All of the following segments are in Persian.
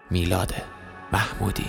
میلاد محمودی.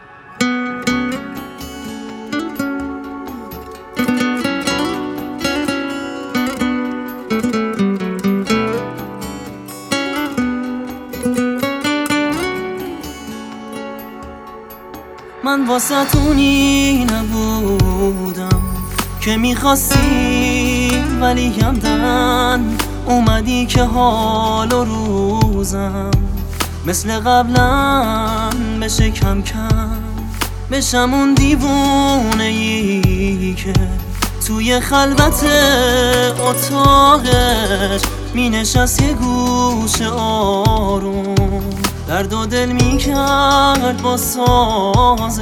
من واسطونی نبودم که میخواستی، ولی همدن اومدی که حال و روزم مثل قبلا بشه کم کم، بشم اون دیوونه ای که توی خلوت اتاقش می نشست یه گوش آروم، درد و دل می کرد با سازش.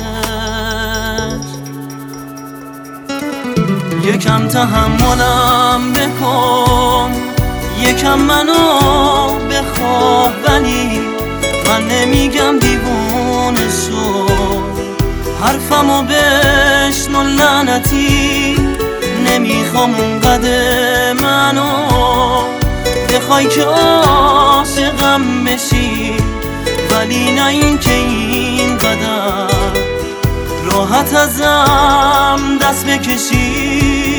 یکم تحملم بکن، یکم منو بخواب، ولی من نمیگم دیوونه شو، حرفمو بشنو لعنتی، نمیخوام اونقدر منو بخوای که عاشقم بشی، ولی نه این که اینقدر راحت ازم دست بکشی.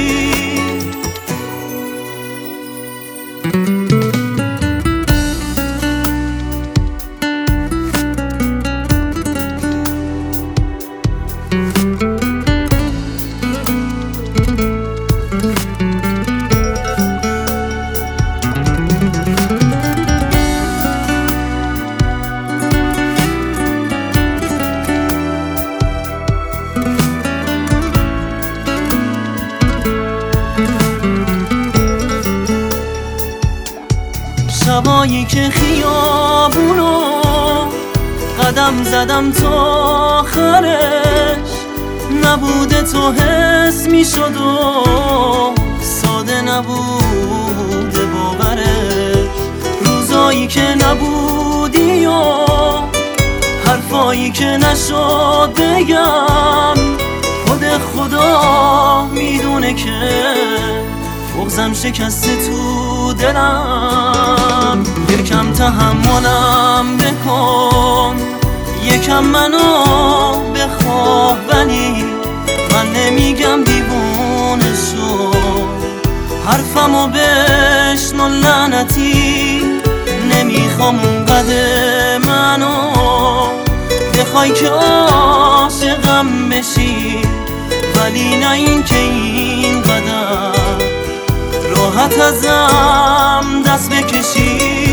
شبایی که خیابونو قدم زدم تا آخرش، نبوده تو حس میشد و ساده نبوده باورش، روزایی که نبودی و حرفایی که نشد بگم، خود خدا میدونه که بغضم شکسته تو دلم. یکم تحملم بکن، یکم منو بخواب، ولی من نمیگم دیوونه شو، حرفمو بشنو لعنتی، نمیخوام اونقدر منو بخوای که عاشقم بشی، ولی نه این که اینقدر راحت ازم دست بکشی.